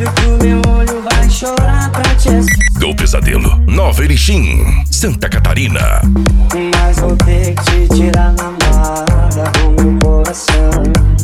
pro meu olho vai chorar pra te esquecer. Do Pesadelo, Nova Erechim, Santa Catarina. Mas vou ter que te tirar na marra do meu coração.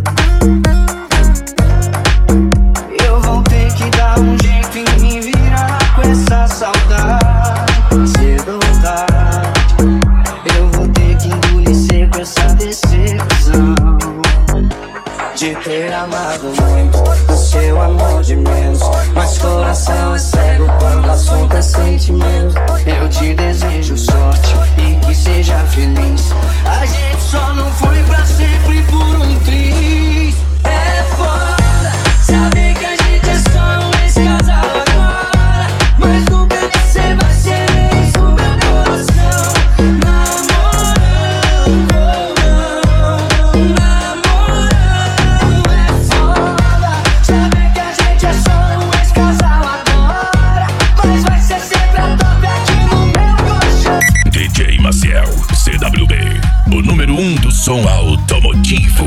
Eu vou ter que dar um jeito em me virar com essa saudade, cedo ou tarde. Eu vou ter que engolir seco essa decepção de ter amado muito, o seu amor de menos. Mas coração é cego quando o assunto é sentimento. Eu te desejo sorte e que seja feliz. A gente só não foi pra sempre por um triz. É foda saber que a gente é só um ex-casal agora, mas nunca você vai ser ex no meu coração. Namorando, namorando. É foda saber que a gente é só um ex-casal agora, mas vai ser sempre a top aqui no meu colchão. DJ Maciel, CWB, o número 1 do som automotivo.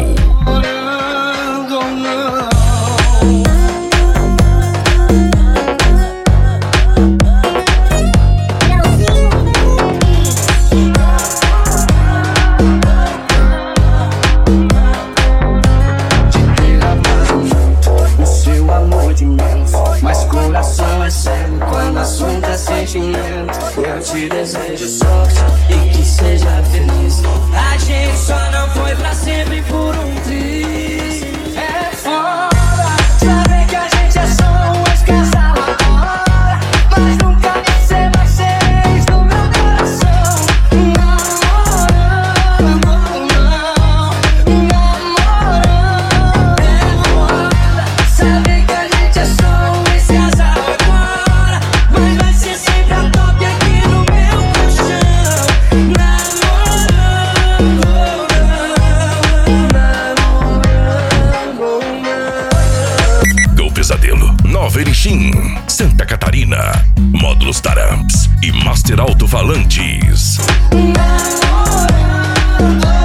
Mas coração é cego quando o assunto é sentimento. Eu te desejo sorte e que seja feliz. A gente só não foi pra sempre por um triz. É foda saber que a gente é só um ex-casal agora, mas nunca você vai ser ex no meu coração. Namorando, namorando. É foda saber que a gente é só um ex-casal agora, mas vai ser sempre a top aqui no meu colchão. Do Pesadelo, Nova Erechim, Santa Catarina. Módulos Taramps e Master Alto-Falantes. Namorando.